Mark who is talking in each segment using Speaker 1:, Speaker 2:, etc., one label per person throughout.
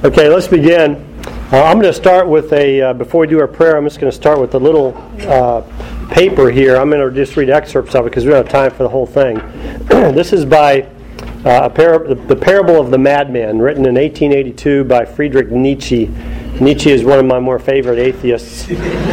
Speaker 1: Okay, let's begin. I'm going to start with before we do our prayer, I'm just going to start with a little paper here. I'm going to just read excerpts of it because we don't have time for the whole thing. This is by the Parable of the Madman, written in 1882 by Friedrich Nietzsche. Nietzsche is one of my more favorite atheists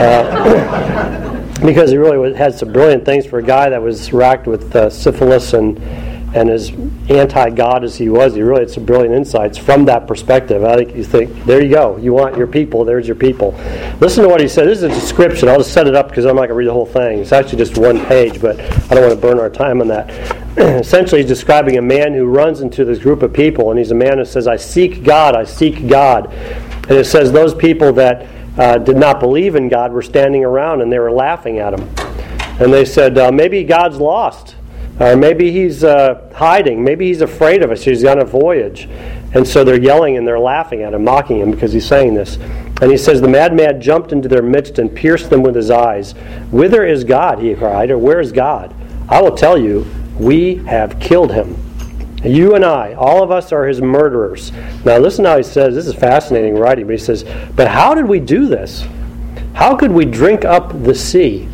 Speaker 1: because he really had some brilliant things for a guy that was racked with syphilis and as anti-God as he was. He really had some brilliant insights from that perspective. I think you think, there you go. You want your people, there's your people. Listen to what he said. This is a description. I'll just set it up because I'm not going to read the whole thing. It's actually just one page, but I don't want to burn our time on that. Essentially, he's describing a man who runs into this group of people, and he's a man who says, I seek God, I seek God. And it says those people that did not believe in God were standing around, and they were laughing at him. And they said, maybe God's lost. Or maybe he's hiding. Maybe he's afraid of us. He's on a voyage. And so they're yelling and they're laughing at him, mocking him because he's saying this. And he says, the madman jumped into their midst and pierced them with his eyes. Whither is God, he cried, or where is God? I will tell you, we have killed him. You and I, all of us are his murderers. Now listen how he says, this is fascinating writing, but he says, but how did we do this? How could we drink up the sea?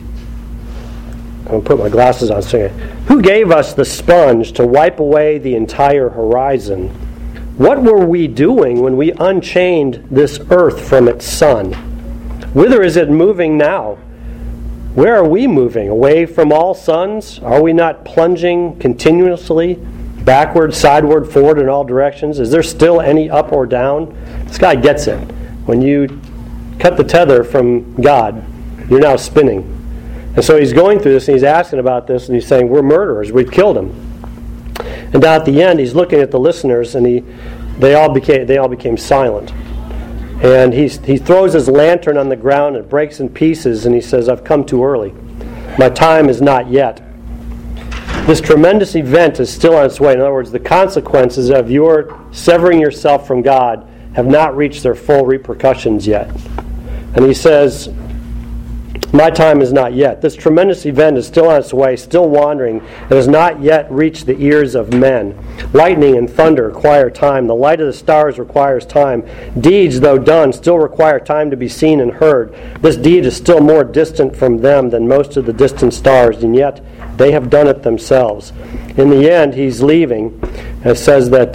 Speaker 1: I'm going to put my glasses on. So, who gave us the sponge to wipe away the entire horizon? What were we doing when we unchained this earth from its sun? Whither is it moving now? Where are we moving? Away from all suns? Are we not plunging continuously? Backward, sideward, forward in all directions? Is there still any up or down? This guy gets it. When you cut the tether from God, you're now spinning. And so he's going through this and he's asking about this and he's saying, we're murderers, we've killed him. And down at the end he's looking at the listeners and they all became silent. And he throws his lantern on the ground and it breaks in pieces and he says, I've come too early. My time is not yet. This tremendous event is still on its way. In other words, the consequences of your severing yourself from God have not reached their full repercussions yet. And he says, my time is not yet. This tremendous event is still on its way, still wandering. It has not yet reached the ears of men. Lightning and thunder require time. The light of the stars requires time. Deeds, though done, still require time to be seen and heard. This deed is still more distant from them than most of the distant stars, and yet they have done it themselves. In the end, he's leaving. It says that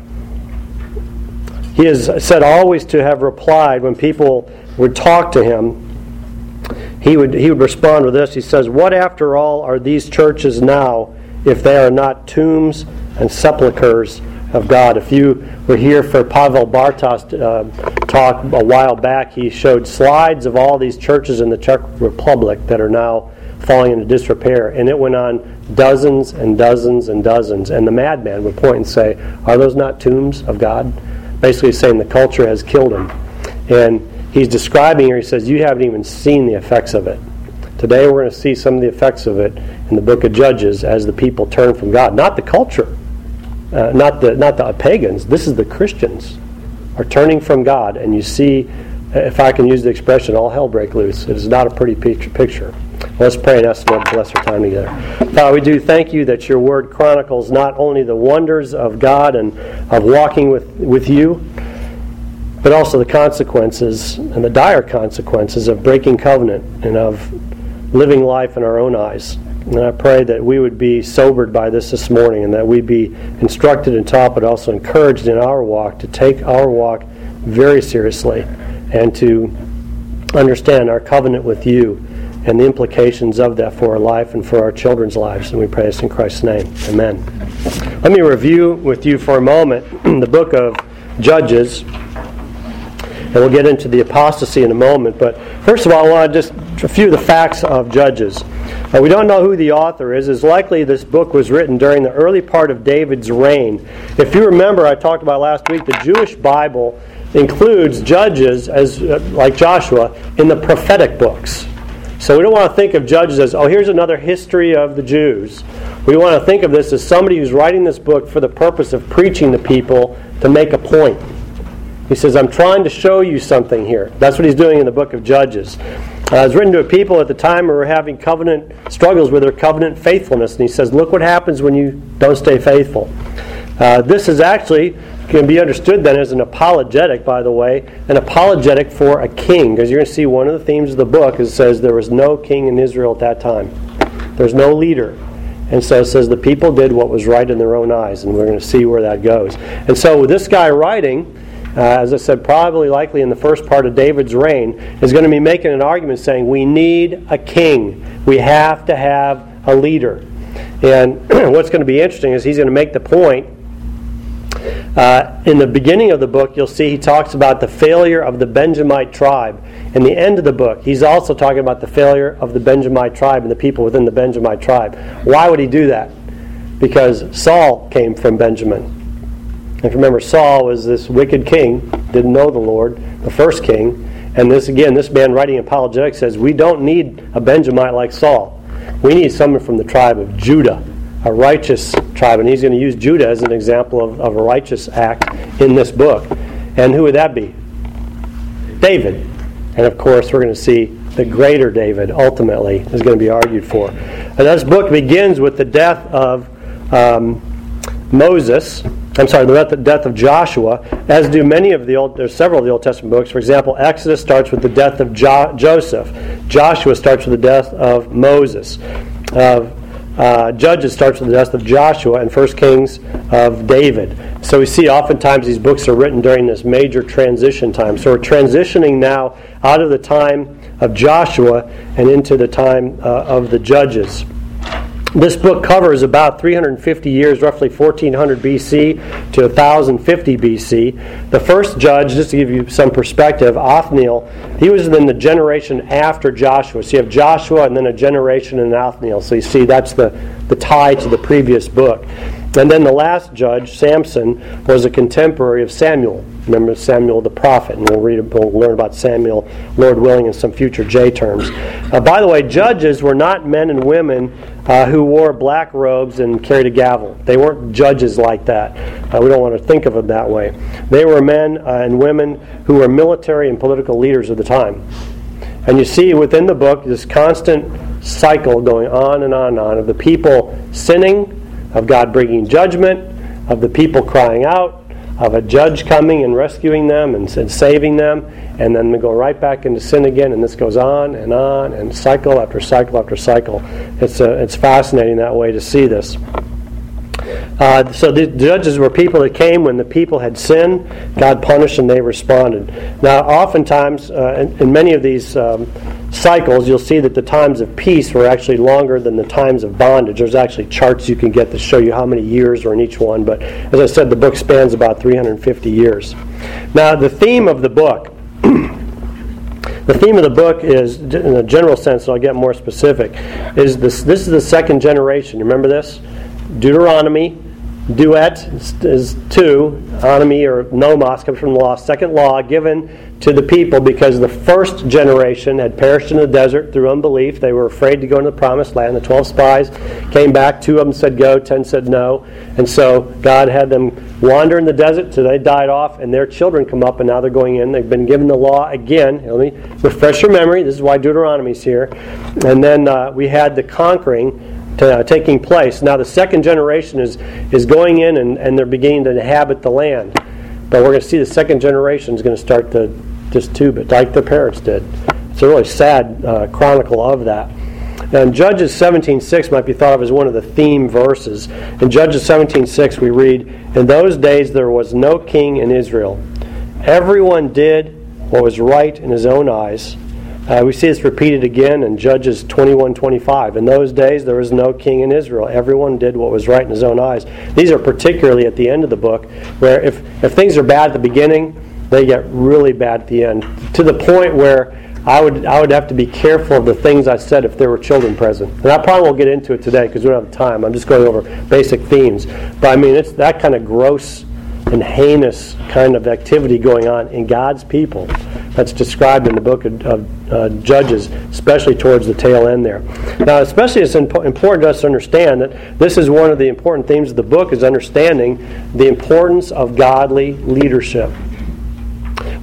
Speaker 1: he is said always to have replied when people would talk to him. He would respond with this. He says, what after all are these churches now if they are not tombs and sepulchres of God? If you were here for Pavel Bartos' talk a while back, he showed slides of all these churches in the Czech Republic that are now falling into disrepair. And it went on dozens and dozens and dozens. And the madman would point and say, are those not tombs of God? Basically saying the culture has killed him. And he's describing here, he says, you haven't even seen the effects of it. Today we're going to see some of the effects of it in the book of Judges as the people turn from God. Not the culture, not the pagans. This is the Christians are turning from God. And you see, if I can use the expression, all hell break loose. It is not a pretty picture. Let's pray and ask the Lord to bless our time together. Father, we do thank you that your word chronicles not only the wonders of God and of walking with you, but also the consequences and the dire consequences of breaking covenant and of living life in our own eyes. And I pray that we would be sobered by this morning and that we'd be instructed and taught, but also encouraged in our walk to take our walk very seriously and to understand our covenant with you and the implications of that for our life and for our children's lives. And we pray this in Christ's name. Amen. Let me review with you for a moment the book of Judges. And we'll get into the apostasy in a moment. But first of all, I want to just a few of the facts of Judges. We don't know who the author is. It's likely this book was written during the early part of David's reign. If you remember, I talked about last week, the Jewish Bible includes Judges, as like Joshua, in the prophetic books. So we don't want to think of Judges as, oh, here's another history of the Jews. We want to think of this as somebody who's writing this book for the purpose of preaching to people to make a point. He says, I'm trying to show you something here. That's what he's doing in the book of Judges. It was written to a people at the time who were having covenant struggles with their covenant faithfulness. And he says, look what happens when you don't stay faithful. This is actually can be understood then as an apologetic, by the way, an apologetic for a king. Because you're going to see one of the themes of the book is it says there was no king in Israel at that time. There's no leader. And so it says the people did what was right in their own eyes. And we're going to see where that goes. And so with this guy writing, as I said, probably likely in the first part of David's reign, is going to be making an argument saying we need a king. We have to have a leader. And what's going to be interesting is he's going to make the point. In the beginning of the book, you'll see he talks about the failure of the Benjamite tribe. In the end of the book, he's also talking about the failure of the Benjamite tribe and the people within the Benjamite tribe. Why would he do that? Because Saul came from Benjamin. If you remember, Saul was this wicked king, didn't know the Lord, the first king. And this man writing apologetics says, we don't need a Benjamite like Saul. We need someone from the tribe of Judah, a righteous tribe. And he's going to use Judah as an example of a righteous act in this book. And who would that be? David. And of course, we're going to see the greater David ultimately is going to be argued for. And this book begins with the death of the death of Joshua, as do many of there's several of the Old Testament books. For example, Exodus starts with the death of Joseph. Joshua starts with the death of Moses. Judges starts with the death of Joshua, and 1 Kings of David. So we see oftentimes these books are written during this major transition time. So we're transitioning now out of the time of Joshua and into the time of the Judges. This book covers about 350 years, roughly 1400 BC to 1050 BC. The first judge, just to give you some perspective, Othniel, he was in the generation after Joshua. So you have Joshua and then a generation in Othniel. So you see that's the tie to the previous book. And then the last judge, Samson, was a contemporary of Samuel. Remember Samuel the prophet, and we'll learn about Samuel, Lord willing, in some future J terms. By the way, judges were not men and women who wore black robes and carried a gavel. They weren't judges like that. We don't want to think of them that way. They were men and women who were military and political leaders of the time. And you see within the book this constant cycle going on and on and on of the people sinning, of God bringing judgment, of the people crying out, of a judge coming and rescuing them and saving them, and then they go right back into sin again, and this goes on, and cycle after cycle after cycle. It's fascinating that way to see this. So the judges were people that came when the people had sinned. God punished and they responded. Now, oftentimes, in many of these cycles, you'll see that the times of peace were actually longer than the times of bondage. There's actually charts you can get that show you how many years are in each one. But as I said, the book spans about 350 years. Now, the theme of the book. The theme of the book is, in a general sense, and I'll get more specific, is this is the second generation. You remember this? Deuteronomy, duet is 2, onomy or nomos comes from the law, second law given to the people because the first generation had perished in the desert through unbelief. They were afraid to go into the promised land. The 12 spies came back, 2 of them said go, 10 said no. And so God had them wander in the desert till they died off, and their children come up, and now they're going in. They've been given the law again. Let me refresh your memory. This is why Deuteronomy's here. And then we had the conquering taking place. Now the second generation is going in and they're beginning to inhabit the land. But we're going to see the second generation is going to start to just tube it like their parents did. It's a really sad chronicle of that. And Judges 17:6 might be thought of as one of the theme verses. In Judges 17:6 we read, "In those days there was no king in Israel. Everyone did what was right in his own eyes." We see this repeated again in Judges 21:25. In those days there was no king in Israel. Everyone did what was right in his own eyes. These are particularly at the end of the book, where if things are bad at the beginning, they get really bad at the end. To the point where I would have to be careful of the things I said if there were children present. And I probably won't get into it today because we don't have time. I'm just going over basic themes. But I mean, it's that kind of gross and heinous kind of activity going on in God's people that's described in the book of Judges, especially towards the tail end there. Now, especially it's important to us to understand that this is one of the important themes of the book, is understanding the importance of godly leadership.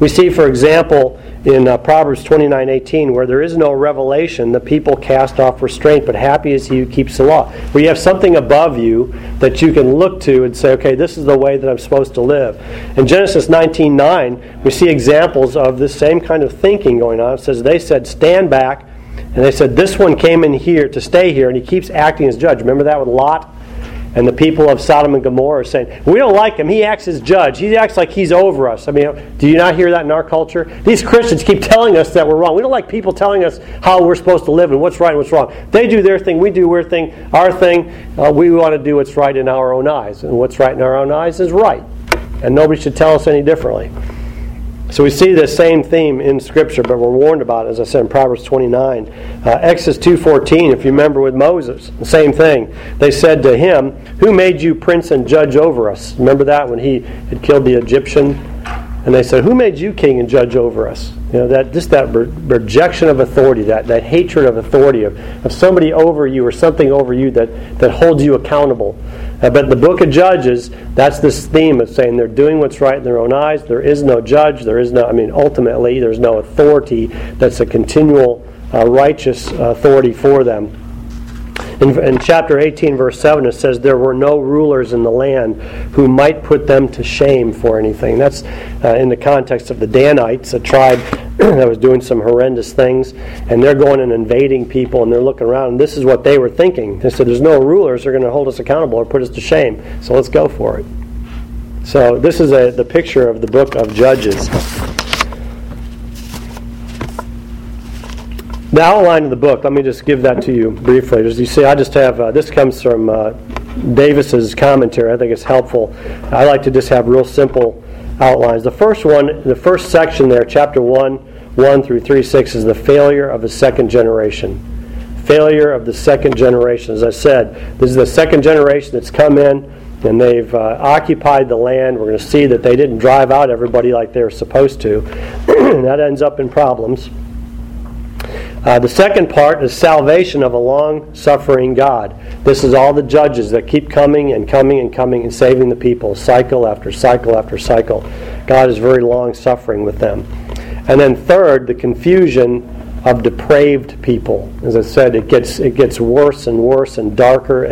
Speaker 1: We see, for example, in Proverbs 29:18, where there is no revelation, the people cast off restraint, but happy is he who keeps the law. Where you have something above you that you can look to and say, okay, this is the way that I'm supposed to live. In Genesis 19:9, we see examples of this same kind of thinking going on. It says, they said, stand back. And they said, this one came in here to stay here, and he keeps acting as judge. Remember that with Lot? And the people of Sodom and Gomorrah are saying, we don't like him. He acts as judge. He acts like he's over us. I mean, do you not hear that in our culture? These Christians keep telling us that we're wrong. We don't like people telling us how we're supposed to live and what's right and what's wrong. They do their thing. We do our thing. We want to do what's right in our own eyes. And what's right in our own eyes is right. And nobody should tell us any differently. So we see this same theme in Scripture, but we're warned about it, as I said, in Proverbs 29. Exodus 2:14, if you remember with Moses, the same thing. They said to him, who made you prince and judge over us? Remember that when he had killed the Egyptian? And they said, who made you king and judge over us? You know, that rejection of authority, that hatred of authority, of somebody over you or something over you that holds you accountable. But in the book of Judges, that's this theme of saying they're doing what's right in their own eyes. There is no judge. Ultimately, there's no authority that's a continual righteous authority for them. In chapter 18, verse 7, it says, there were no rulers in the land who might put them to shame for anything. That's in the context of the Danites, a tribe that was doing some horrendous things, and they're going and invading people, and they're looking around, and this is what they were thinking. They said, there's no rulers who are going to hold us accountable or put us to shame, so let's go for it. So this is the picture of the book of Judges. The outline of the book, let me just give that to you briefly. As you see, I just have, this comes from Davis's commentary. I think it's helpful. I like to just have real simple outlines. The first section there, chapter 1 through 3:6, is the failure of the second generation. Failure of the second generation. As I said, this is the second generation that's come in, and they've occupied the land. We're going to see that they didn't drive out everybody like they were supposed to, and that ends up in problems. The second part is salvation of a long-suffering God. This is all the judges that keep coming and coming and coming and saving the people, cycle after cycle after cycle. God is very long-suffering with them. And then third, the confusion of depraved people. As I said, it gets worse and worse and darker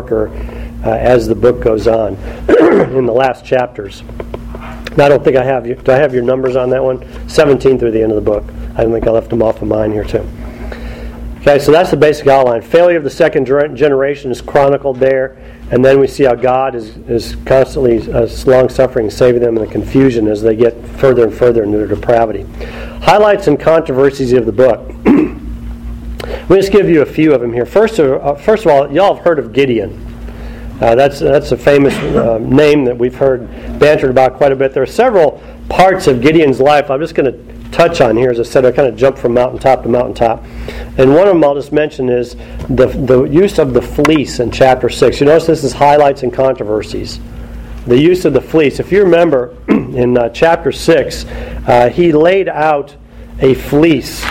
Speaker 1: as the book goes on in the last chapters. Now, I don't think I have you. Do I have your numbers on that one? 17 through the end of the book. I think I left them off of mine here too. Okay, so that's the basic outline. Failure of the second generation is chronicled there, and then we see how God is constantly long-suffering, saving them in the confusion as they get further and further into their depravity. Highlights and controversies of the book. Let me just give you a few of them here. First of all, y'all have heard of Gideon. That's a famous name that we've heard bantered about quite a bit. There are several parts of Gideon's life I'm just going to touch on here. As I said, I kind of jumped from mountaintop to mountaintop. And one of them I'll just mention is the use of the fleece in chapter 6. You notice this is highlights and controversies. The use of the fleece. If you remember, in chapter 6, he laid out a fleece.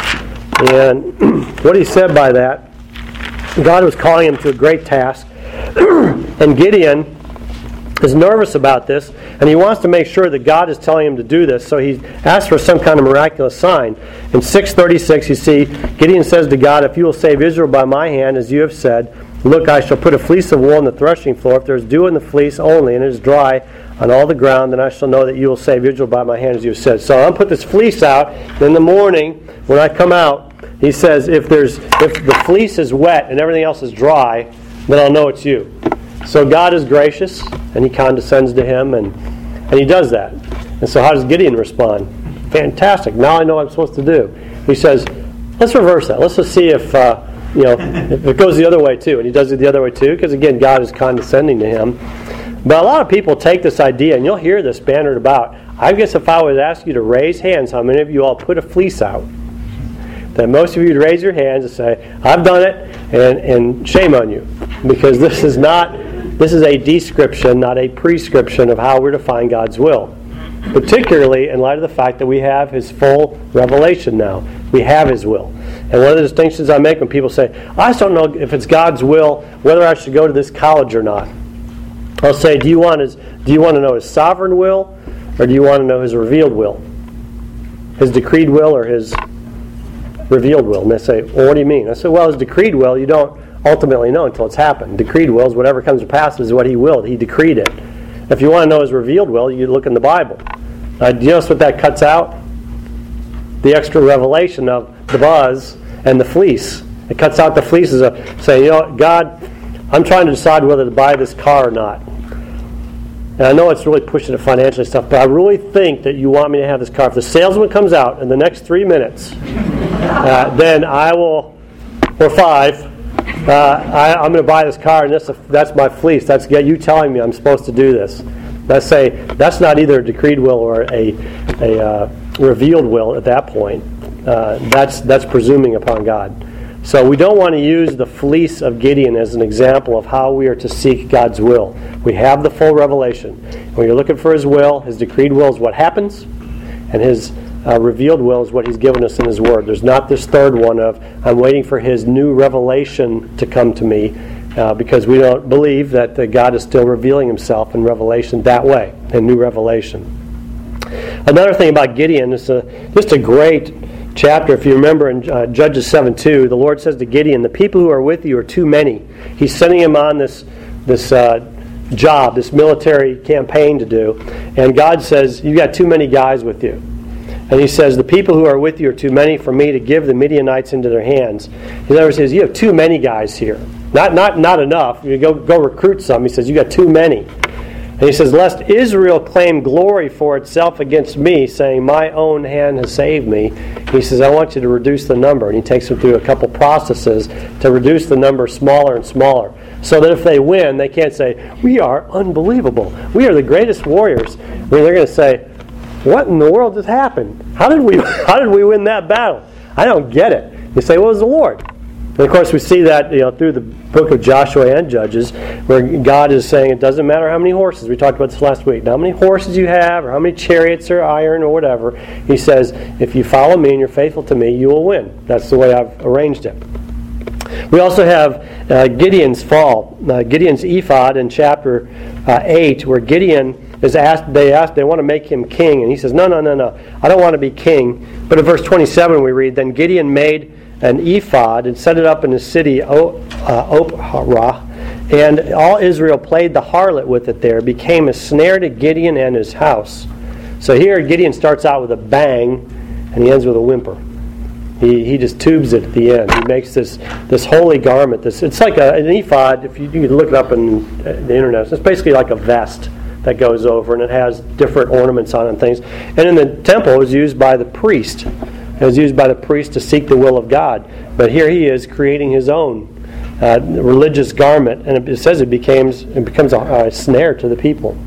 Speaker 1: And what he said by that, God was calling him to a great task. And Gideon is nervous about this, and he wants to make sure that God is telling him to do this, so he asks for some kind of miraculous sign. In 6:36, you see, Gideon says to God, if you will save Israel by my hand, as you have said, look, I shall put a fleece of wool on the threshing floor. If there is dew in the fleece only, and it is dry on all the ground, then I shall know that you will save Israel by my hand, as you have said. So I'll put this fleece out. In the morning, when I come out, he says, if the fleece is wet and everything else is dry, then I'll know it's you. So God is gracious, and he condescends to him, and he does that. And so how does Gideon respond? Fantastic. Now I know what I'm supposed to do. He says, let's reverse that. Let's just see if it goes the other way too. And he does it the other way too, because again, God is condescending to him. But a lot of people take this idea, and you'll hear this bantered about. I guess if I would ask you to raise hands, how many of you all put a fleece out? That most of you would raise your hands and say, I've done it, and shame on you. Because this is a description, not a prescription of how we're to find God's will. Particularly in light of the fact that we have His full revelation now. We have His will. And one of the distinctions I make when people say, I just don't know if it's God's will, whether I should go to this college or not. I'll say, do you want to know His sovereign will, or do you want to know His revealed will? his decreed will or his revealed will? And they say, well, what do you mean? I said, well, his decreed will, you don't ultimately know until it's happened. Decreed will is whatever comes to pass is what he willed. He decreed it. If you want to know his revealed will, you look in the Bible. Do you notice what that cuts out? The extra revelation of the buzz and the fleece. It cuts out the fleeces of saying, God, I'm trying to decide whether to buy this car or not. And I know it's really pushing it financially stuff, but I really think that you want me to have this car. If the salesman comes out in the next 3 minutes, then I will, or 5, I'm going to buy this car, and that's my fleece. That's you telling me I'm supposed to do this. Let's say that's not either a decreed will or a revealed will at that point. That's presuming upon God. So we don't want to use the fleece of Gideon as an example of how we are to seek God's will. We have the full revelation. When you're looking for his will, his decreed will is what happens, and his revealed will is what he's given us in his word. There's not this third one of, I'm waiting for his new revelation to come to me, because we don't believe that God is still revealing himself in revelation that way, in new revelation. Another thing about Gideon is just a great chapter. If you remember in Judges 7:2, the Lord says to Gideon, the people who are with you are too many. He's sending him on this job, this military campaign to do, and God says, you've got too many guys with you. And he says, the people who are with you are too many for me to give the Midianites into their hands. He never says, you have too many guys here. Not enough. You go recruit some. He says, you got too many. And he says, lest Israel claim glory for itself against me, saying, my own hand has saved me. He says, I want you to reduce the number. And he takes them through a couple processes to reduce the number smaller and smaller. So that if they win, they can't say, we are unbelievable. We are the greatest warriors. I mean, they're going to say, what in the world just happened? How did we win that battle? I don't get it. You say, well, it was the Lord. And of course, we see that through the book of Joshua and Judges, where God is saying it doesn't matter how many horses. We talked about this last week. How many horses you have, or how many chariots or iron or whatever. He says, if you follow me and you're faithful to me, you will win. That's the way I've arranged it. We also have Gideon's fall, Gideon's ephod in chapter 8, where Gideon is asked. They want to make him king, and he says, no, I don't want to be king. But in verse 27 we read, then Gideon made an ephod and set it up in the city Ophrah, and all Israel played the harlot with it there, became a snare to Gideon and his house. So here Gideon starts out with a bang, and he ends with a whimper. He just tubes it at the end. He makes this holy garment. It's like an ephod. If you can look it up on the internet, it's basically like a vest that goes over, and it has different ornaments on it and things. And in the temple, it was used by the priest. It was used by the priest to seek the will of God. But here he is creating his own religious garment, and it says it becomes a snare to the people.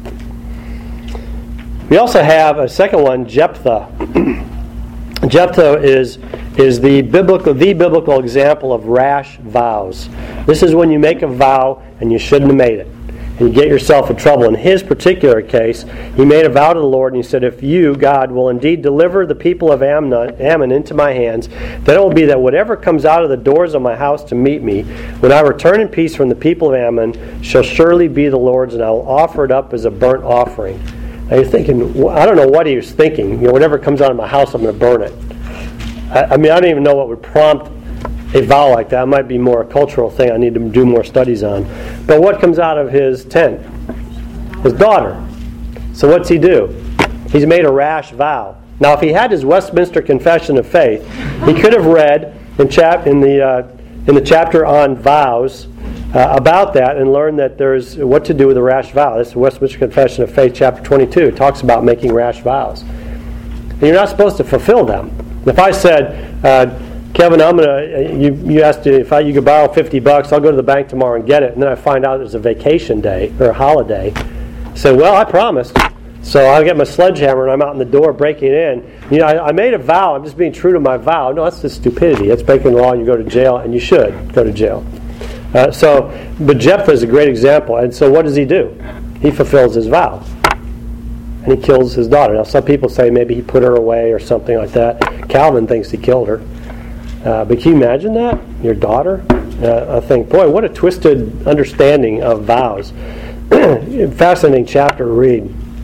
Speaker 1: We also have a second one, Jephthah. Jephthah is the biblical example of rash vows. This is when you make a vow and you shouldn't have made it, and you get yourself in trouble. In his particular case, he made a vow to the Lord, and he said, if you, God, will indeed deliver the people of Ammon into my hands, then it will be that whatever comes out of the doors of my house to meet me, when I return in peace from the people of Ammon, shall surely be the Lord's, and I will offer it up as a burnt offering. Now you're thinking, I don't know what he was thinking. Whatever comes out of my house, I'm going to burn it. I don't even know what would prompt a vow like that. It might be more a cultural thing I need to do more studies on. But what comes out of his tent? His daughter. So what's he do? He's made a rash vow. Now, if he had his Westminster Confession of Faith, he could have read in the chapter on vows about that and learned that there's what to do with a rash vow. This is the Westminster Confession of Faith, chapter 22. It talks about making rash vows. And you're not supposed to fulfill them. If I said, Kevin, you asked if you could borrow $50, I'll go to the bank tomorrow and get it, and then I find out there's a vacation day or a holiday. I said, well, I promised. So I'll get my sledgehammer and I'm out in the door breaking in. I made a vow. I'm just being true to my vow. No, that's just stupidity. That's breaking the law. You go to jail, and you should go to jail. But Jephthah is a great example. And so what does he do? He fulfills his vow. And he kills his daughter. Now, some people say maybe he put her away or something like that. Calvin thinks he killed her. But can you imagine that? Your daughter? I think, boy, what a twisted understanding of vows. Fascinating chapter to read.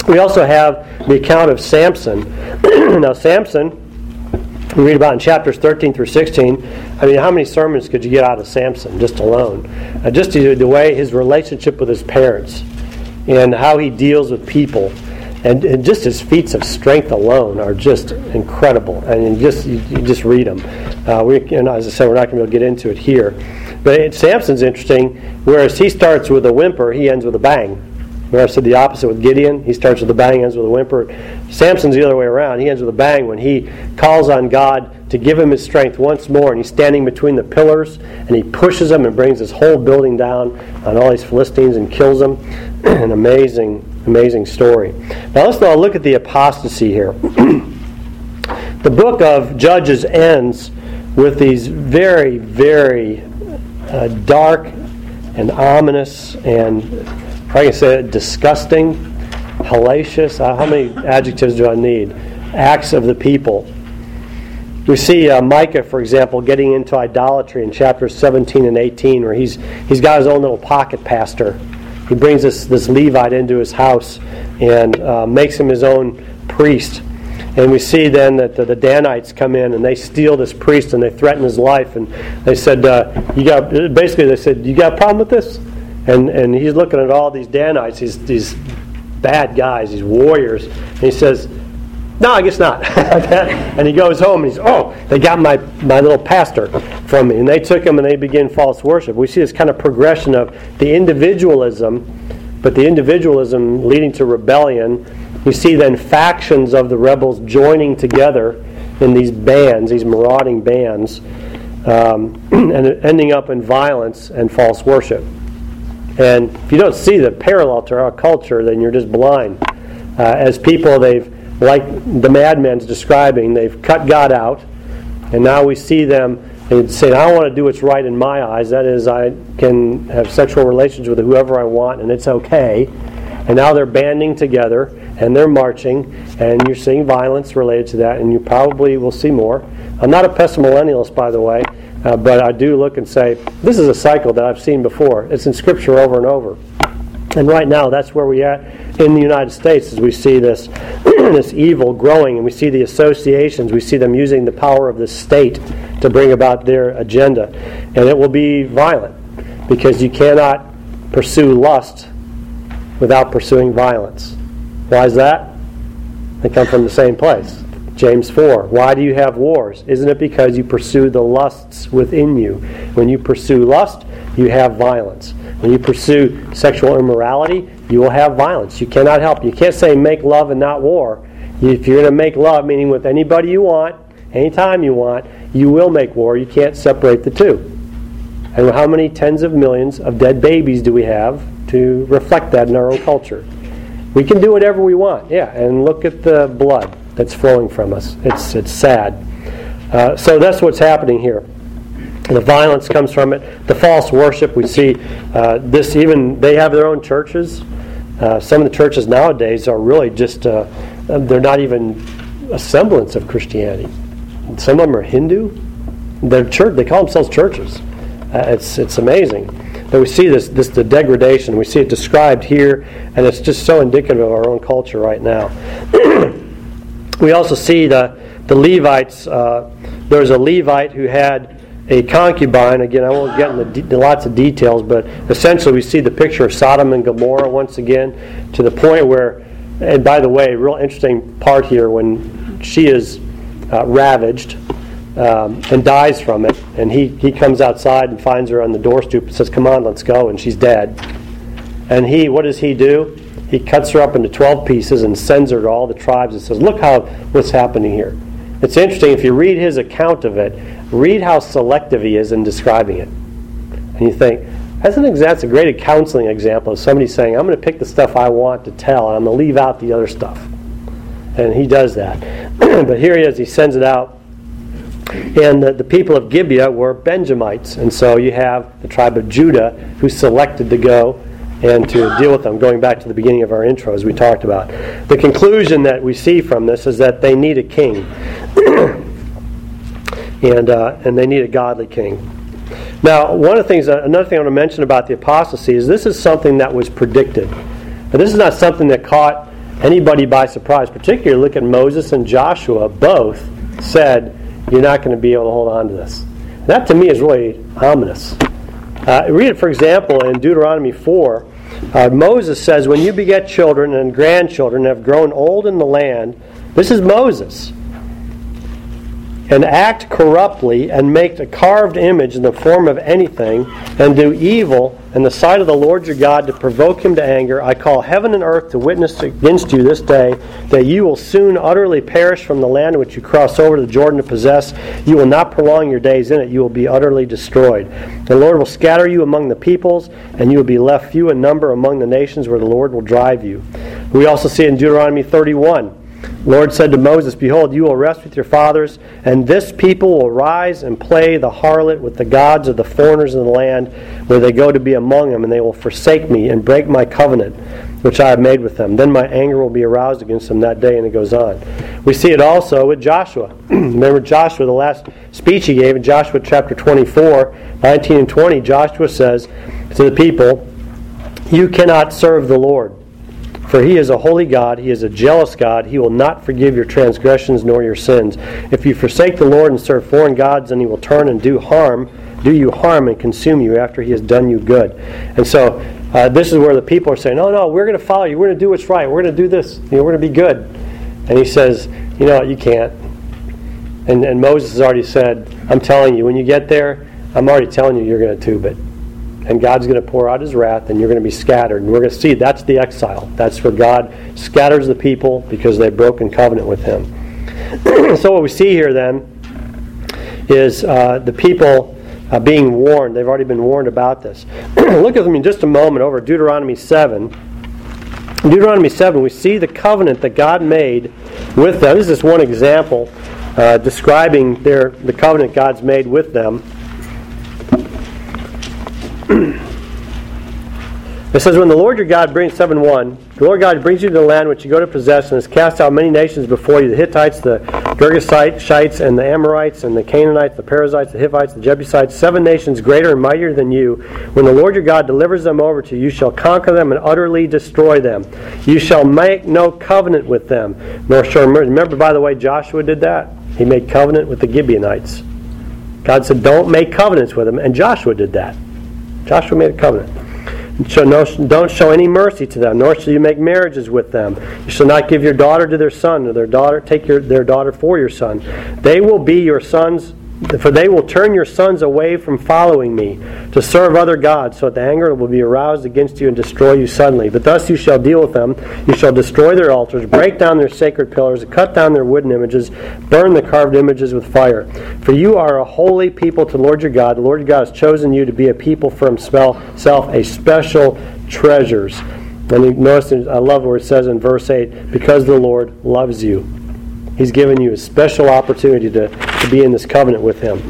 Speaker 1: We also have the account of Samson. Now, Samson, we read about in chapters 13 through 16. I mean, how many sermons could you get out of Samson just alone? Just the way his relationship with his parents and how he deals with people. And just his feats of strength alone are just incredible. And you just read them. As I said, we're not going to be able to get into it here. But Samson's interesting. Whereas he starts with a whimper, he ends with a bang. Remember I said the opposite with Gideon? He starts with a bang, ends with a whimper. Samson's the other way around. He ends with a bang when he calls on God to give him his strength once more, and he's standing between the pillars, and he pushes them and brings his whole building down on all these Philistines and kills them. An amazing story. Now let's now look at the apostasy here. The book of Judges ends with these very, very dark and ominous and, I can say it, disgusting, hellacious, how many adjectives do I need? Acts of the people. We see Micah, for example, getting into idolatry in chapters 17 and 18, where he's got his own little pocket pastor. He brings this Levite into his house and makes him his own priest. And we see then that the Danites come in and they steal this priest and they threaten his life. And they said, "You got a problem with this?" And he's looking at all these Danites, these bad guys, these warriors, and he says, "No, I guess not." And he goes home and they got my little pastor from me. And they took him and they begin false worship. We see this kind of progression of the individualism, but the individualism leading to rebellion. We see then factions of the rebels joining together in these bands, these marauding bands, and ending up in violence and false worship. And if you don't see the parallel to our culture, then you're just blind. As people, like the madmen's describing, they've cut God out, and now we see them saying, "I want to do what's right in my eyes. That is, I can have sexual relations with whoever I want, and it's okay." And now they're banding together, and they're marching, and you're seeing violence related to that, and you probably will see more. I'm not a pessimillennialist, by the way, but I do look and say, this is a cycle that I've seen before. It's in Scripture over and over. And right now, that's where we're at in the United States, as we see this evil growing, and we see the associations, we see them using the power of the state to bring about their agenda. And it will be violent, because you cannot pursue lust without pursuing violence. Why is that? They come from the same place. James 4. Why do you have wars? Isn't it because you pursue the lusts within you? When you pursue lust, you have violence. When you pursue sexual immorality, you will have violence. You cannot help. You can't say make love and not war. If you're going to make love, meaning with anybody you want, anytime you want, you will make war. You can't separate the two. And how many tens of millions of dead babies do we have to reflect that in our own culture? We can do whatever we want, and look at the blood that's flowing from us. It's sad. So that's what's happening here. The violence comes from it. The false worship, we see this even, they have their own churches. Some of the churches nowadays are really just, they're not even a semblance of Christianity. Some of them are Hindu. They're church, they call themselves churches. It's amazing. But we see the degradation. We see it described here, and it's just so indicative of our own culture right now. We also see the Levites. There was a Levite who had a concubine. Again, I won't get into lots of details, but essentially we see the picture of Sodom and Gomorrah once again, to the point where, and by the way, real interesting part here, when she is ravaged, and dies from it, and he comes outside and finds her on the door stoop and says, "Come on, let's go," and she's dead. And what does he do? He cuts her up into 12 pieces and sends her to all the tribes and says, "Look what's happening here." It's interesting, if you read his account of it, read how selective he is in describing it. And you think, that's a great counseling example of somebody saying, "I'm going to pick the stuff I want to tell, and I'm going to leave out the other stuff." And he does that. But here he is, he sends it out. And the people of Gibeah were Benjamites. And so you have the tribe of Judah who selected to go and to deal with them, going back to the beginning of our intro as we talked about. The conclusion that we see from this is that they need a king. and they need a godly king. Now, another thing I want to mention about the apostasy is this is something that was predicted. Now, this is not something that caught anybody by surprise. Particularly look at Moses and Joshua. Both said, you're not going to be able to hold on to this. That to me is really ominous. Read it, for example, in Deuteronomy 4. Moses says, when you beget children and grandchildren and have grown old in the land, this is Moses, and act corruptly and make a carved image in the form of anything and do evil in the sight of the Lord your God to provoke him to anger, I call heaven and earth to witness against you this day that you will soon utterly perish from the land which you cross over the Jordan to possess. You will not prolong your days in it. You will be utterly destroyed. The Lord will scatter you among the peoples, and you will be left few in number among the nations where the Lord will drive you. We also see in Deuteronomy 31, the Lord said to Moses, behold, you will rest with your fathers, and this people will rise and play the harlot with the gods of the foreigners in the land where they go to be among them, and they will forsake me and break my covenant which I have made with them. Then my anger will be aroused against them that day, and it goes on. We see it also with Joshua. Remember Joshua, the last speech he gave in Joshua chapter 24, 19 and 20, Joshua says to the people, you cannot serve the Lord. For he is a holy God, he is a jealous God, he will not forgive your transgressions nor your sins. If you forsake the Lord and serve foreign gods, then he will turn and do you harm and consume you after he has done you good. And so this is where the people are saying, no, we're going to follow you, we're going to do what's right, we're going to do this, we're going to be good. And he says, you know what, you can't. And Moses has already said, I'm telling you, when you get there, I'm already telling you you're going to tube it. And God's going to pour out his wrath, and you're going to be scattered. And we're going to see that's the exile. That's where God scatters the people because they've broken covenant with him. So what we see here then is the people being warned. They've already been warned about this. Look at them in just a moment over Deuteronomy 7. In Deuteronomy 7, we see the covenant that God made with them. This is just one example describing the covenant God's made with them. It says, when the Lord your God brings, 7:1, the Lord God brings you to the land which you go to possess, and has cast out many nations before you, the Hittites, the Girgashites, and the Amorites, and the Canaanites, the Perizzites, the Hivites, the Jebusites, 7 nations greater and mightier than you. When the Lord your God delivers them over to you, you shall conquer them and utterly destroy them. You shall make no covenant with them, nor shall remember, by the way, Joshua did that. He made covenant with the Gibeonites. God said, don't make covenants with them, and Joshua did that. Joshua made a covenant. Don't show any mercy to them, nor shall you make marriages with them. You shall not give your daughter to their son, or take their daughter for your son. They will be your sons, for they will turn your sons away from following me to serve other gods, so that the anger will be aroused against you and destroy you suddenly. But thus you shall deal with them. You shall destroy their altars, break down their sacred pillars, cut down their wooden images, burn the carved images with fire. For you are a holy people to the Lord your God. The Lord your God has chosen you to be a people for himself, a special treasures. And notice, I love where it says in verse 8, because the Lord loves you. He's given you a special opportunity to be in this covenant with him.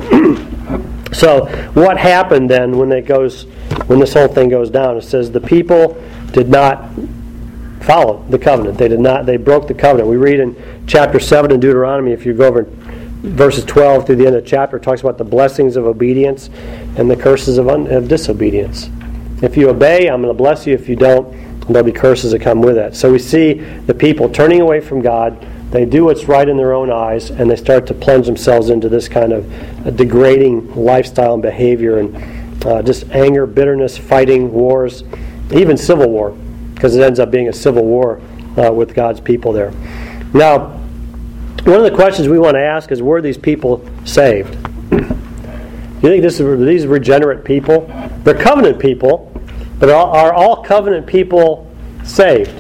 Speaker 1: So what happened then when this whole thing goes down? It says the people did not follow the covenant. They broke the covenant. We read in chapter 7 in Deuteronomy, if you go over verses 12 through the end of the chapter, it talks about the blessings of obedience and the curses of disobedience. If you obey, I'm going to bless you. If you don't, there'll be curses that come with it. So we see the people turning away from God. They do what's right in their own eyes, and they start to plunge themselves into this kind of degrading lifestyle and behavior, and just anger, bitterness, fighting, wars, even civil war, because it ends up being a civil war with God's people there. Now, one of the questions we want to ask is, were these people saved? Do you think these regenerate people? They're covenant people, but are all covenant people saved?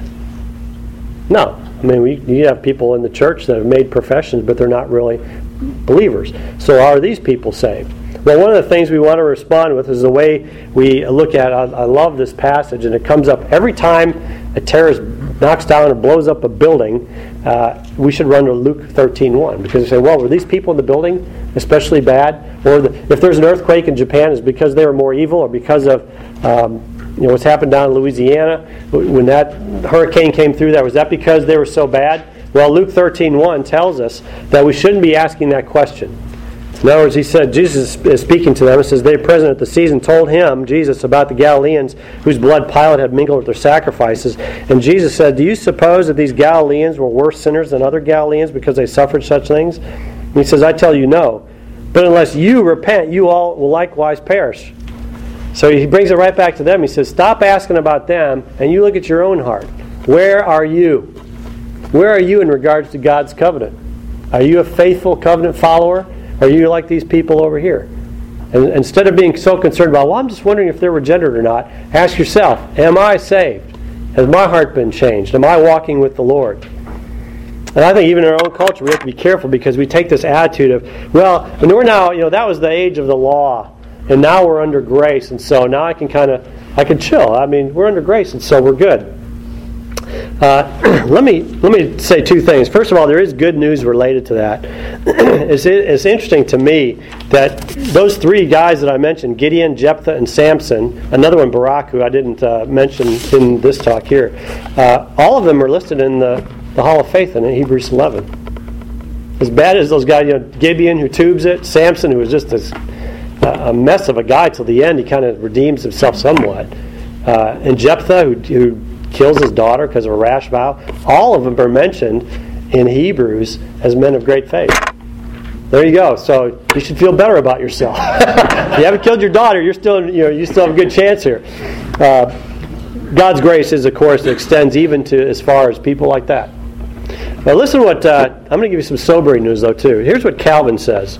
Speaker 1: No. I mean, you have people in the church that have made professions, but they're not really believers. So are these people saved? Well, one of the things we want to respond with is the way we look at, I love this passage, and it comes up every time a terrorist knocks down or blows up a building. We should run to Luke 13:1, because they say, well, were these people in the building especially bad? Or if there's an earthquake in Japan, is it because they were more evil, or because of what's happened down in Louisiana when that hurricane came through? Was that because they were so bad? Well, Luke 13:1 tells us that we shouldn't be asking that question. In other words, he said, Jesus is speaking to them. It says, they present at the season told him, Jesus, about the Galileans whose blood Pilate had mingled with their sacrifices. And Jesus said, do you suppose that these Galileans were worse sinners than other Galileans because they suffered such things? And he says, I tell you no. But unless you repent, you all will likewise perish. So he brings it right back to them. He says, stop asking about them and you look at your own heart. Where are you? Where are you in regards to God's covenant? Are you a faithful covenant follower? Are you like these people over here? And instead of being so concerned about, well, I'm just wondering if they're regenerate or not, ask yourself, am I saved? Has my heart been changed? Am I walking with the Lord? And I think even in our own culture, we have to be careful because we take this attitude of, well, and we're now, that was the age of the law, and now we're under grace, and so now I can chill. I mean, we're under grace, and so we're good. Let me say two things. First of all, there is good news related to that. It's interesting to me that those three guys that I mentioned, Gideon, Jephthah, and Samson, another one, Barak, who I didn't mention in this talk here, all of them are listed in the Hall of Faith in Hebrews 11. As bad as those guys, Gideon, who tubes it, Samson, who was just a mess of a guy till the end, he kind of redeems himself somewhat, and Jephthah, who kills his daughter because of a rash vow. All of them are mentioned in Hebrews as men of great faith. There you go. So you should feel better about yourself. If you haven't killed your daughter, you still have a good chance here. God's grace is, of course, extends even to as far as people like that. Now listen to what I'm going to give you some sobering news though too. Here's what Calvin says,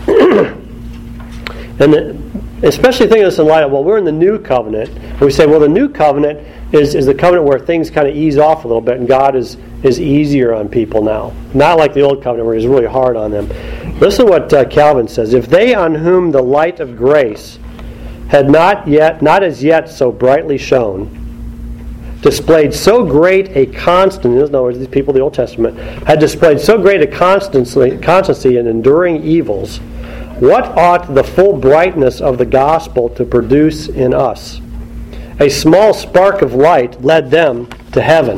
Speaker 1: and especially thinking of this in light of, well, we're in the new covenant. And we say, well, the new covenant is the covenant where things kind of ease off a little bit, and God is easier on people now. Not like the old covenant where He's really hard on them. Listen to what Calvin says. If they on whom the light of grace had not as yet so brightly shone, displayed so great a constancy, in other words, these people of the Old Testament, had displayed so great a constancy in enduring evils, what ought the full brightness of the gospel to produce in us? A small spark of light led them to heaven.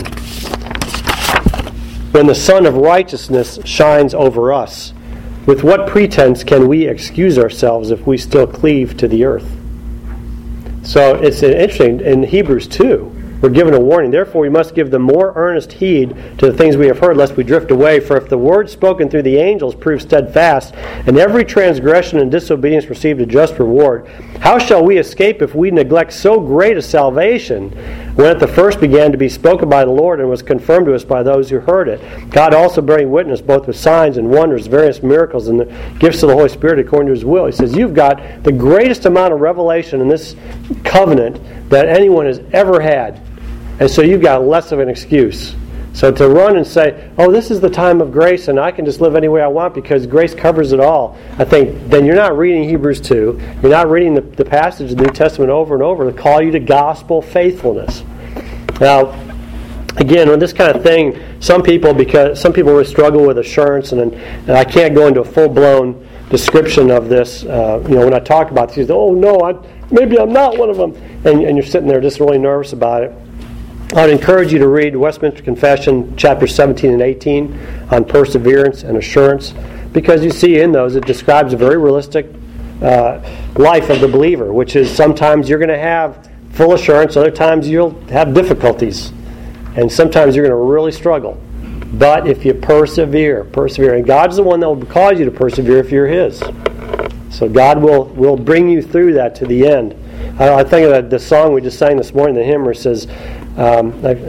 Speaker 1: When the sun of righteousness shines over us, with what pretense can we excuse ourselves if we still cleave to the earth? So it's interesting, in Hebrews 2, we're given a warning. Therefore, we must give the more earnest heed to the things we have heard, lest we drift away. For if the word spoken through the angels proved steadfast, and every transgression and disobedience received a just reward, how shall we escape if we neglect so great a salvation, when at the first began to be spoken by the Lord and was confirmed to us by those who heard it? God also bearing witness both with signs and wonders, various miracles, and the gifts of the Holy Spirit according to His will. He says, you've got the greatest amount of revelation in this covenant that anyone has ever had. And so you've got less of an excuse. So to run and say, oh, this is the time of grace and I can just live any way I want because grace covers it all, I think then you're not reading Hebrews 2. You're not reading the passage of the New Testament over and over to call you to gospel faithfulness. Now, again, on this kind of thing, some people really struggle with assurance, and I can't go into a full-blown description of this. When I talk about these, oh, no, maybe I'm not one of them. And you're sitting there just really nervous about it. I would encourage you to read Westminster Confession, chapters 17 and 18, on perseverance and assurance, because you see in those it describes a very realistic life of the believer, which is sometimes you're going to have full assurance, other times you'll have difficulties, and sometimes you're going to really struggle. But if you persevere, and God's the one that will cause you to persevere if you're His. So God will bring you through that to the end. I think of the song we just sang this morning, the hymn, where it says, how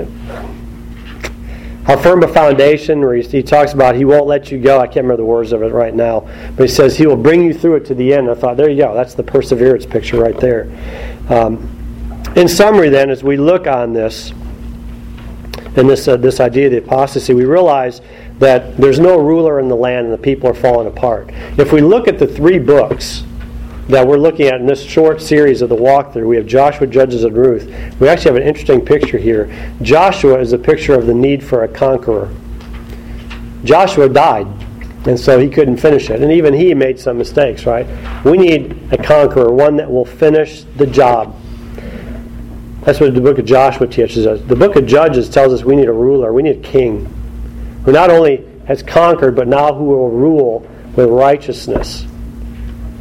Speaker 1: firm a foundation, where he talks about He won't let you go. I can't remember the words of it right now, but He says He will bring you through it to the end. I thought, there you go, that's the perseverance picture right there. In summary then, as we look on this, and this idea of the apostasy, we realize that there's no ruler in the land and the people are falling apart. If we look at the three books that we're looking at in this short series of the walkthrough, we have Joshua, Judges, and Ruth. We actually have an interesting picture here. Joshua is a picture of the need for a conqueror. Joshua died, and so he couldn't finish it. And even he made some mistakes, right? We need a conqueror, one that will finish the job. That's what the book of Joshua teaches us. The book of Judges tells us we need a ruler, we need a king, who not only has conquered, but now who will rule with righteousness.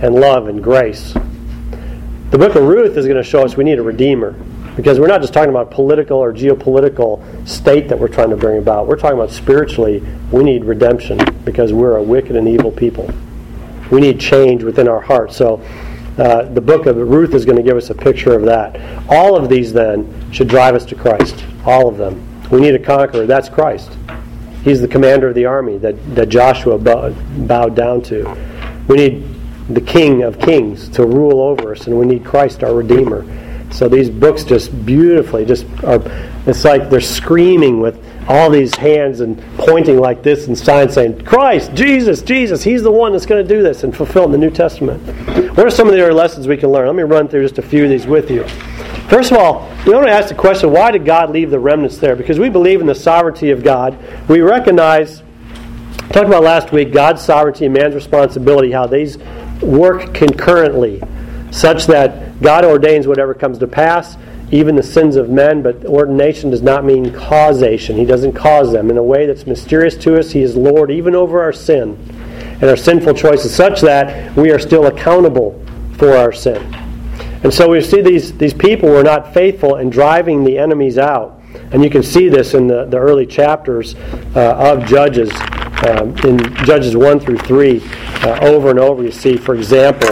Speaker 1: and love and grace. The book of Ruth is going to show us we need a redeemer. Because we're not just talking about political or geopolitical state that we're trying to bring about. We're talking about spiritually, we need redemption because we're a wicked and evil people. We need change within our hearts. So the book of Ruth is going to give us a picture of that. All of these then should drive us to Christ. All of them. We need a conqueror. That's Christ. He's the commander of the army that Joshua bowed down to. We need the King of Kings to rule over us, and we need Christ, our Redeemer. So these books just beautifully it's like they're screaming with all these hands and pointing like this and signs saying, Christ, Jesus, He's the one that's going to do this and fulfill in the New Testament. What are some of the other lessons we can learn? Let me run through just a few of these with you. First of all, we want to ask the question, why did God leave the remnants there? Because we believe in the sovereignty of God. We recognize, talked about last week, God's sovereignty and man's responsibility, how these work concurrently, such that God ordains whatever comes to pass, even the sins of men, but ordination does not mean causation. He doesn't cause them. In a way that's mysterious to us, He is Lord even over our sin and our sinful choices, such that we are still accountable for our sin. And so we see these people were not faithful in driving the enemies out. And you can see this in the early chapters of Judges, in Judges 1 through 3, over and over you see, for example,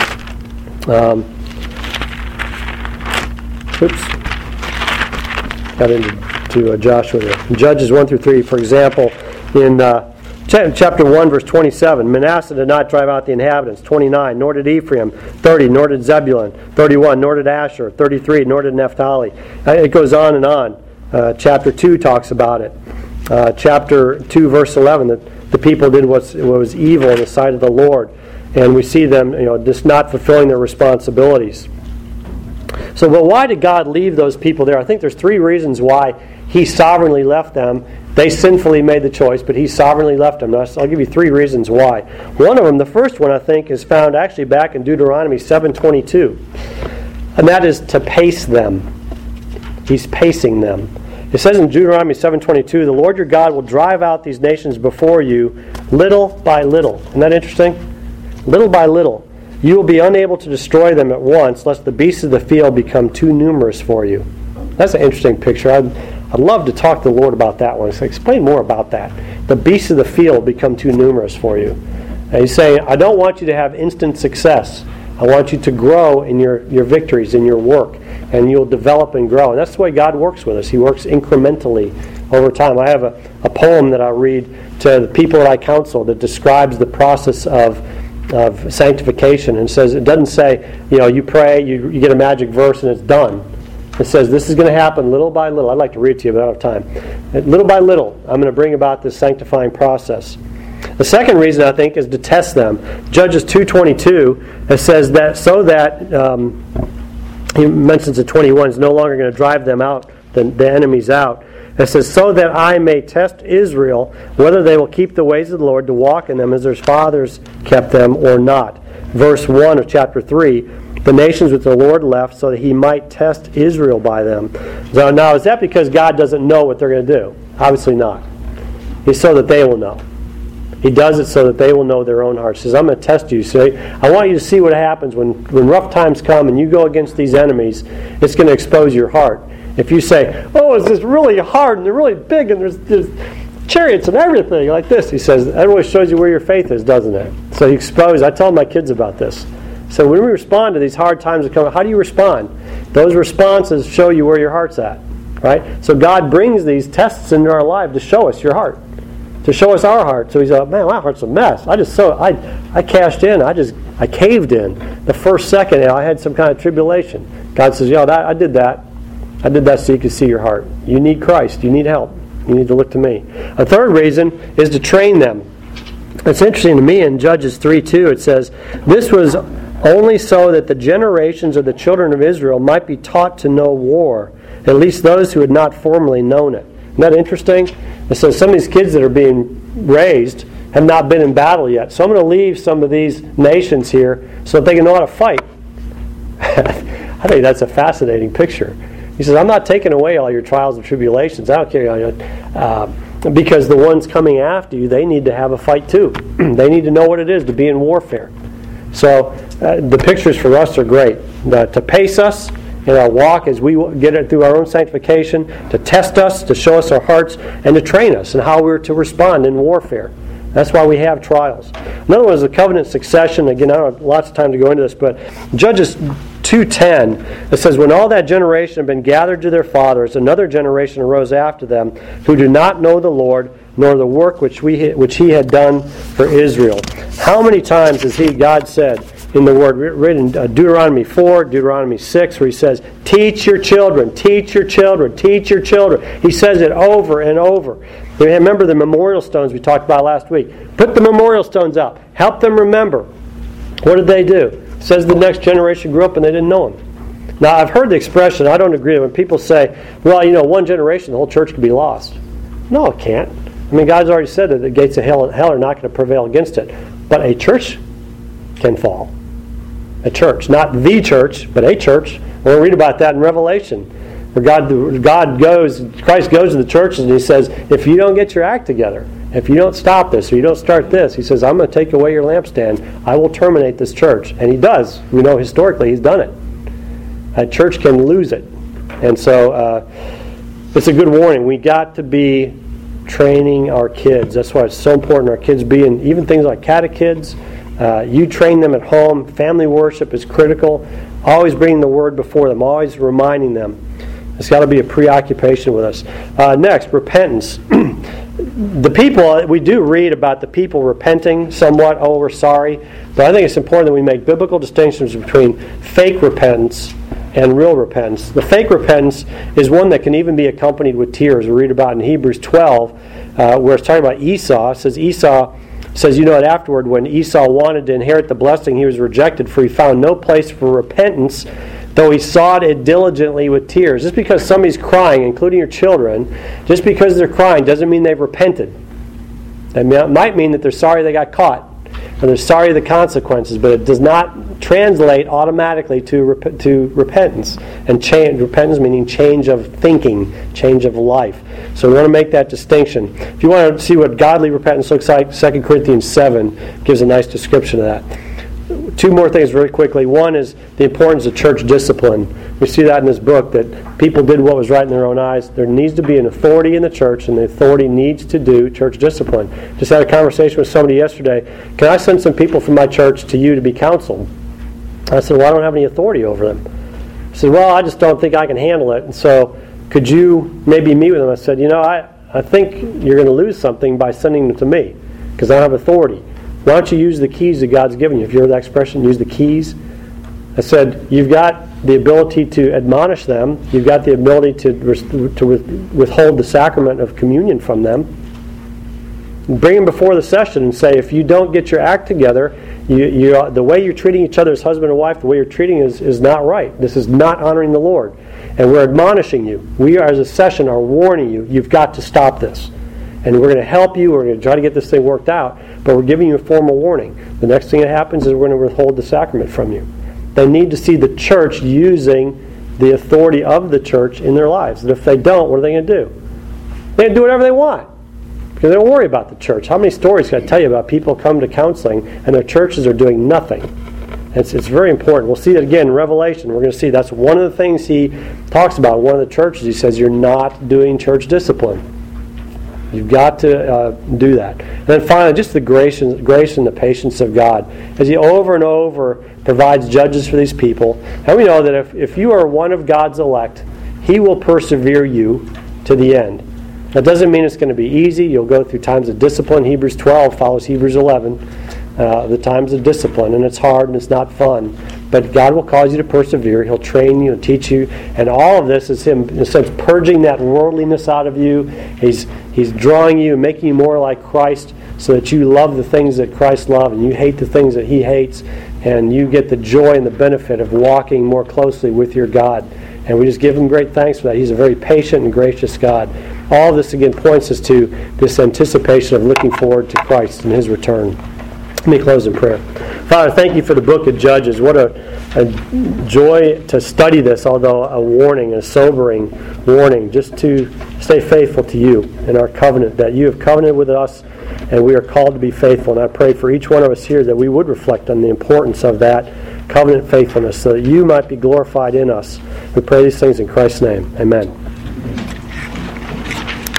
Speaker 1: got into Joshua there. In Judges 1 through 3, for example, in chapter 1, verse 27, Manasseh did not drive out the inhabitants. 29, nor did Ephraim. 30, nor did Zebulun. 31, nor did Asher. 33, nor did Naphtali. It goes on and on. Chapter 2 talks about it. Chapter 2, verse 11, that the people did what was evil in the sight of the Lord. And we see them, just not fulfilling their responsibilities. So, but why did God leave those people there? I think there's three reasons why He sovereignly left them. They sinfully made the choice, but He sovereignly left them. Now, I'll give you three reasons why. One of them, the first one, I think, is found actually back in Deuteronomy 7:22. And that is to pace them. He's pacing them. It says in Deuteronomy 7:22, the Lord your God will drive out these nations before you little by little. Isn't that interesting? Little by little. You will be unable to destroy them at once, lest the beasts of the field become too numerous for you. That's an interesting picture. I'd love to talk to the Lord about that one. So explain more about that. The beasts of the field become too numerous for you. And He's saying, I don't want you to have instant success. I want you to grow in your victories, in your work, and you'll develop and grow. And that's the way God works with us. He works incrementally over time. I have a poem that I read to the people that I counsel that describes the process of sanctification, and says, it doesn't say, you pray, you get a magic verse and it's done. It says this is going to happen little by little. I'd like to read it to you, but I don't have time. Little by little, I'm going to bring about this sanctifying process. The second reason, I think, is to test them. Judges 2:22, it says that so that, he mentions it 21, is no longer going to drive them out, the enemies out. It says, so that I may test Israel, whether they will keep the ways of the Lord to walk in them as their fathers kept them or not. Verse 1 of chapter 3, the nations which the Lord left so that He might test Israel by them. So now, is that because God doesn't know what they're going to do? Obviously not. It's so that they will know. He does it so that they will know their own hearts. He says, I'm going to test you. So I want you to see what happens when rough times come and you go against these enemies. It's going to expose your heart. If you say, oh, it's just really hard and they're really big and there's chariots and everything like this, He says, that really shows you where your faith is, doesn't it? So He exposed. I tell my kids about this. So when we respond to these hard times that come, how do you respond? Those responses show you where your heart's at, right? So God brings these tests into our life to show us your heart, to show us our heart. So He's like, man, my heart's a mess. I cashed in. I caved in. The first second, I had some kind of tribulation. God says, I did that. I did that so you could see your heart. You need Christ. You need help. You need to look to me. A third reason is to train them. It's interesting to me in Judges 3:2, it says, this was only so that the generations of the children of Israel might be taught to know war, at least those who had not formerly known it. Isn't that interesting? It says some of these kids that are being raised have not been in battle yet. So I'm going to leave some of these nations here so that they can know how to fight. I think that's a fascinating picture. He says, I'm not taking away all your trials and tribulations. I don't care. Because the ones coming after you, they need to have a fight too. They need to know what it is to be in warfare. So the pictures for us are great. To pace us in our walk as we get it through our own sanctification, to test us, to show us our hearts, and to train us in how we're to respond in warfare. That's why we have trials. Another one is the covenant succession. Again, I don't have lots of time to go into this, but Judges 2:10, it says, "When all that generation had been gathered to their fathers, another generation arose after them, who do not know the Lord, nor the work which He had done for Israel." How many times has God said in the Word, written in Deuteronomy 4, Deuteronomy 6, where He says, "Teach your children, teach your children, teach your children." He says it over and over. Remember the memorial stones we talked about last week. Put the memorial stones up. Help them remember. What did they do? It says the next generation grew up and they didn't know Him. Now, I've heard the expression, I don't agree, when people say, well, one generation, the whole church could be lost. No, it can't. I mean, God's already said that the gates of hell are not going to prevail against it. But a church can fall. A church. Not the church, but a church. We'll read about that in Revelation. Where Christ goes to the churches and He says, if you don't get your act together, if you don't stop this or you don't start this, He says, I'm going to take away your lampstand. I will terminate this church. And He does. We know historically He's done it. A church can lose it. And so it's a good warning. We got to be training our kids. That's why it's so important our kids be in even things like catechids. You train them at home. Family worship is critical. Always bringing the Word before them. Always reminding them. It's got to be a preoccupation with us. Next, repentance. The people, we do read about the people repenting somewhat. Oh, we're sorry. But I think it's important that we make biblical distinctions between fake repentance and real repentance. The fake repentance is one that can even be accompanied with tears. We read about in Hebrews 12, where it's talking about Esau. It says Esau says, that afterward when Esau wanted to inherit the blessing, he was rejected, for he found no place for repentance, though he sought it diligently with tears. Just because somebody's crying, including your children, just because they're crying doesn't mean they've repented. It might mean that they're sorry they got caught, or they're sorry the consequences, but it does not translate automatically to repentance. And repentance meaning change of thinking, change of life. So we want to make that distinction. If you want to see what godly repentance looks like, 2 Corinthians 7 gives a nice description of that. Two more things very quickly. One is the importance of church discipline. We see that in this book, that people did what was right in their own eyes. There needs to be an authority in the church, and the authority needs to do church discipline. Just had a conversation with somebody yesterday. Can I send some people from my church to you to be counseled? I said, well, I don't have any authority over them. He said, well, I just don't think I can handle it. And so could you maybe meet with them? I said, I think you're going to lose something by sending them to me, because I don't have authority. Why don't you use the keys that God's given you? If you heard that expression, use the keys. I said, you've got the ability to admonish them. You've got the ability to withhold the sacrament of communion from them. Bring them before the session and say, if you don't get your act together, the way you're treating each other as husband and wife, the way you're treating is not right. This is not honoring the Lord. And we're admonishing you. We, as a session, are warning you. You've got to stop this. And we're going to help you. We're going to try to get this thing worked out. But we're giving you a formal warning. The next thing that happens is we're going to withhold the sacrament from you. They need to see the church using the authority of the church in their lives. And if they don't, what are they going to do? They can do whatever they want, because they don't worry about the church. How many stories can I tell you about people come to counseling and their churches are doing nothing? It's very important. We'll see that again in Revelation. We're going to see that's one of the things he talks about in one of the churches. He says you're not doing church discipline. You've got to do that. And then finally, just the grace and the patience of God. As He over and over provides judges for these people. And we know that if you are one of God's elect, He will persevere you to the end. That doesn't mean it's going to be easy. You'll go through times of discipline. Hebrews 12 follows Hebrews 11. The times of discipline. And it's hard and it's not fun. But God will cause you to persevere. He'll train you and teach you. And all of this is Him, in a sense, purging that worldliness out of you. He's drawing you and making you more like Christ, so that you love the things that Christ loved and you hate the things that He hates. And you get the joy and the benefit of walking more closely with your God. And we just give Him great thanks for that. He's a very patient and gracious God. All of this, again, points us to this anticipation of looking forward to Christ and His return. Let me close in prayer. Father, thank you for the book of Judges. What a joy to study this, although a warning, a sobering warning, just to stay faithful to you in our covenant, that you have covenanted with us, and we are called to be faithful. And I pray for each one of us here that we would reflect on the importance of that covenant faithfulness, so that you might be glorified in us. We pray these things in Christ's name. Amen.